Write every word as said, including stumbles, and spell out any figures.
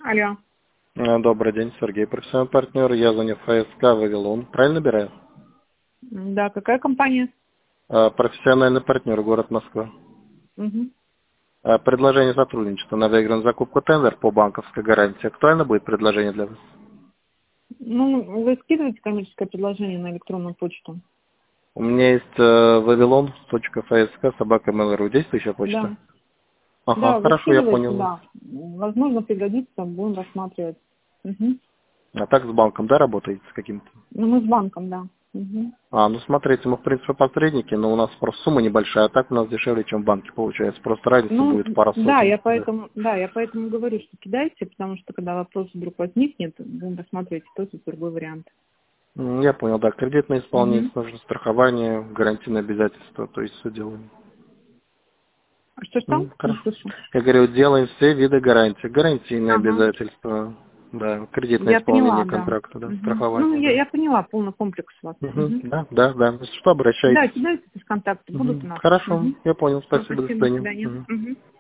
Алло. Э, Добрый день, Сергей, профессиональный партнер. Я звоню в ФСК «Вавилон». Правильно набираю? Да, какая компания? Э, Профессиональный партнер, город Москва. Угу. Э, Предложение сотрудничества на выигранную закупку тендер по банковской гарантии. Актуально будет предложение для вас? Ну, вы скидываете коммерческое предложение на электронную почту? У меня есть э, вавилон.фск собака mail.ru. Действующая почта? Да. Ага, Да, вы хорошо, я скидываете, понял. да. Возможно, пригодится, будем рассматривать. Угу. А так с банком, да, работаете с каким-то? Ну, мы с банком, да. Угу. А, ну смотрите, мы в принципе посредники, но у нас просто сумма небольшая, а так у нас дешевле, чем в банке получается. Просто разница Ну, будет пара да, сотен. я Да. поэтому, да, я поэтому говорю, что кидайте, потому что когда вопрос вдруг возникнет, будем рассматривать тот и другой вариант. М, Я понял, да. Кредитное исполнение, Угу. нужно страхование, гарантийные обязательства, то есть все делаем. Что-что? М, Не Хорошо. слышу. Я говорю, делаем все виды гарантий. Гарантийные Ага. обязательства, да, кредитное Я поняла, исполнение да. контракта, да, Угу. Ну, страхование, я, да. я поняла, полный комплекс у вас. Мгм, Угу. да, да, да. Если что, обращайтесь. Да, кидайте без контакта, будут у Мгм. нас. Хорошо, Угу. я понял, Все, спасибо, до спасибо, до свидания. свидания. Мгм. Угу.